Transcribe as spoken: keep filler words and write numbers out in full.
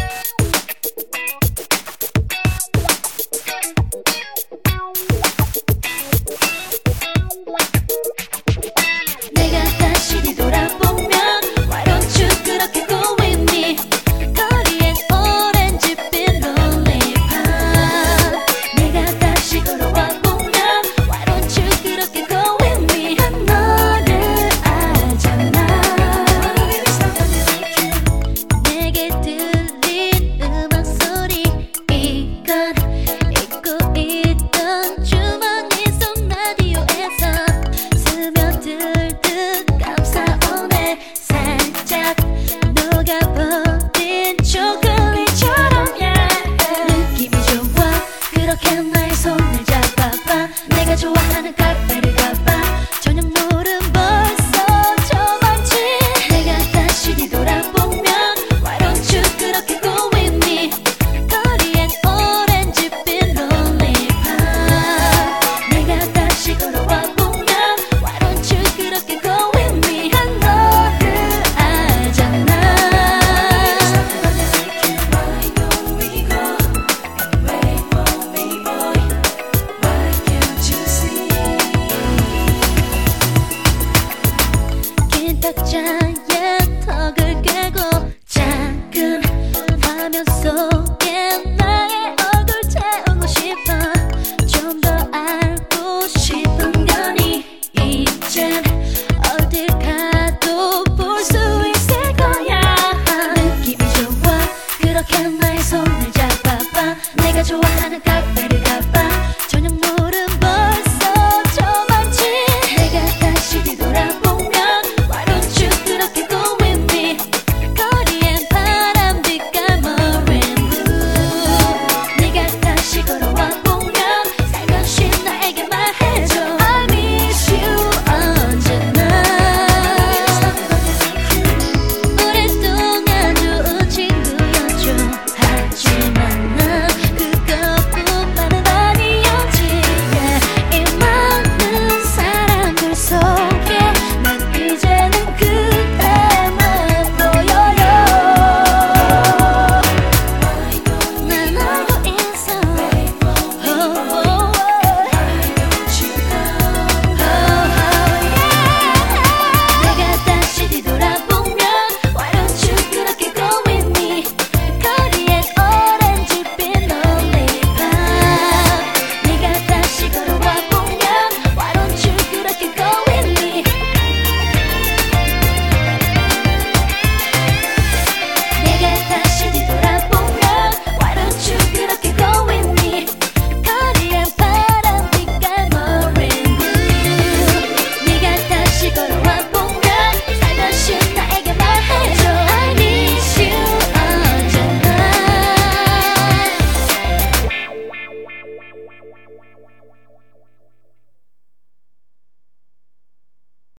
좋아하는 카페를 가봐. 저녁 노을은 벌써 저 멀지. 내가 다시 뒤돌아보면 Why don't you 그렇게 go with me. 거리엔 오렌지빛 롤리팝. 내가 다시 걸어와 보면 Why don't you 그렇게 go with me. 난 너를 알잖아. 탁자에 턱을 꿰고 작은 화면 속에 나의 얼굴 채우고 싶어. 좀 더 알고 싶은 거니 이젠 어딜 가도 볼 수 있을 거야. 느낌이 좋아 그렇게 날